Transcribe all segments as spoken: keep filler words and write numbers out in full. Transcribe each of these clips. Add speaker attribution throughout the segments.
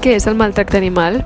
Speaker 1: Què és el maltracte animal?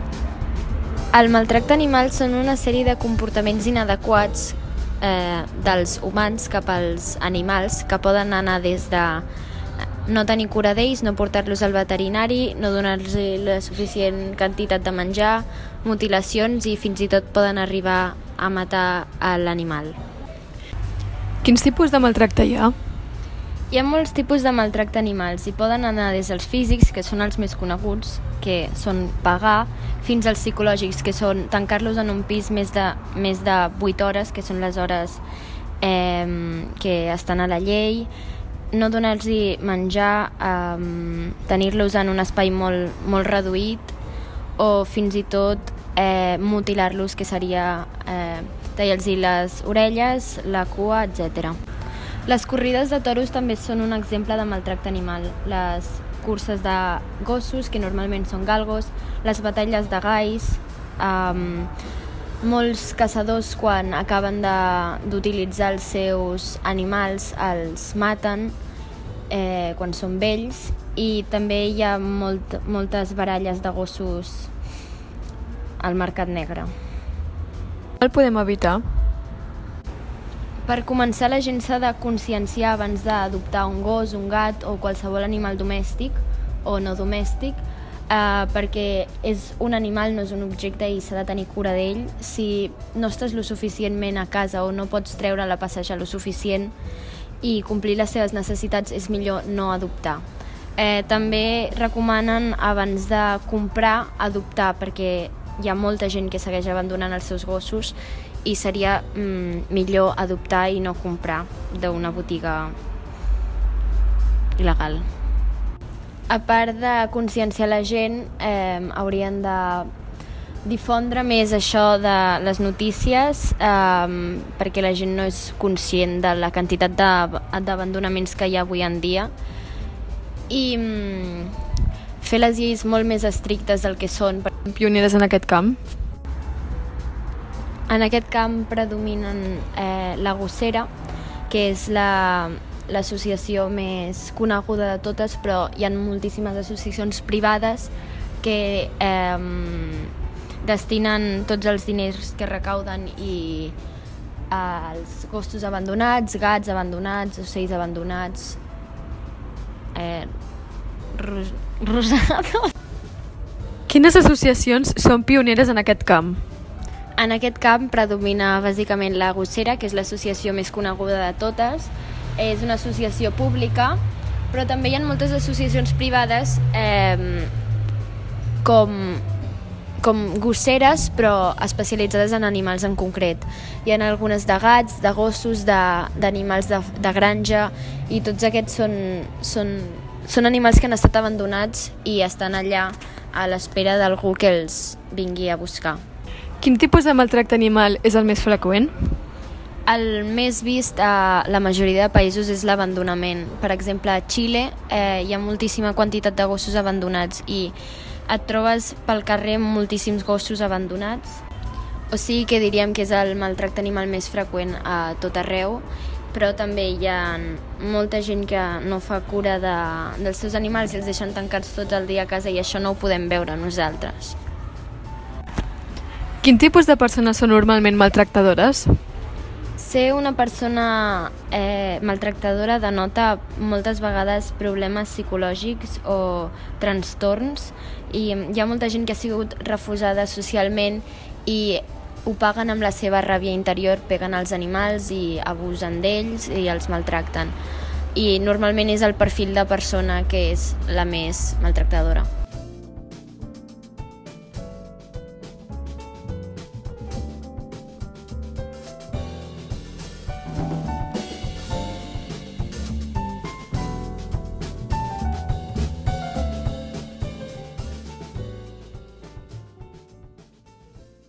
Speaker 2: El maltracte animal són una sèrie de comportaments inadequats eh, dels humans cap als animals, que poden anar des de no tenir cura d'ells, no portar-los al veterinari, no donar-los la suficient quantitat de menjar, mutilacions i fins i tot poden arribar a matar a l'animal.
Speaker 1: Quins tipus de maltracte hi ha?
Speaker 2: Hi ha molts tipus de maltracte animals i poden anar des dels físics, que són els més coneguts, que són pagar, fins als psicològics, que són tancar-los en un pis més de, més de vuit hores, que són les hores eh, que estan a la llei, no donar-los menjar, eh, tenir-los en un espai molt, molt reduït o fins i tot eh, mutilar-los, que seria eh, tallar-los les orelles, la cua, etcètera. Les corrides de toros també són un exemple de maltracte animal. Les curses de gossos, que normalment són galgos, les batalles de galls, um, molts caçadors quan acaben d'utilitzar els seus animals els maten eh, quan són vells, i també hi ha molt, moltes baralles de gossos al mercat negre.
Speaker 1: El podem evitar?
Speaker 2: Per començar, la gent s'ha de conscienciar abans d'adoptar un gos, un gat o qualsevol animal domèstic o no domèstic, eh, perquè és un animal, no és un objecte, i s'ha de tenir cura d'ell. Si no estàs lo suficientment a casa o no pots treure-la a passejar lo suficient i complir les seves necessitats, és millor no adoptar. Eh, també recomanen, abans de comprar, adoptar, perquè hi ha molta gent que segueix abandonant els seus gossos i seria mm, millor adoptar i no comprar d'una botiga il·legal. A part de conscienciar la gent, eh, haurien de difondre més això de les notícies, eh, perquè la gent no és conscient de la quantitat d'abandonaments que hi ha avui en dia, i mm, fer les lleis molt més estrictes del que són.
Speaker 1: Pioneres en aquest camp?
Speaker 2: En aquest camp predominen eh, la Gossera, que és la, l'associació més coneguda de totes, però hi ha moltíssimes associacions privades que eh, destinen tots els diners que recauden i als gossos abandonats, gats abandonats, ocells abandonats, eh, ros, rosado.
Speaker 1: Quines associacions són pioneres en aquest camp?
Speaker 2: En aquest camp predomina bàsicament la Gossera, que és l'associació més coneguda de totes. És una associació pública, però també hi ha moltes associacions privades eh, com, com gosseres, però especialitzades en animals en concret. Hi ha algunes de gats, de gossos, d'animals de, de, de granja, i tots aquests són, són, són animals que han estat abandonats i estan allà a l'espera d'algú que els vingui a buscar.
Speaker 1: Quin tipus de maltracte animal és el més freqüent?
Speaker 2: El més vist a la majoria de països és l'abandonament. Per exemple, a Xile eh, hi ha moltíssima quantitat de gossos abandonats i et trobes pel carrer moltíssims gossos abandonats. O sigui que diríem que és el maltracte animal més freqüent a tot arreu, però també hi ha molta gent que no fa cura de, dels seus animals i els deixen tancats tot el dia a casa, i això no ho podem veure nosaltres.
Speaker 1: Quin tipus de persones són normalment maltractadores?
Speaker 2: Ser una persona eh, maltractadora denota moltes vegades problemes psicològics o trastorns, i hi ha molta gent que ha sigut refusada socialment i ho paguen amb la seva ràbia interior, peguen als animals i abusen d'ells i els maltracten. I normalment és el perfil de persona que és la més maltractadora.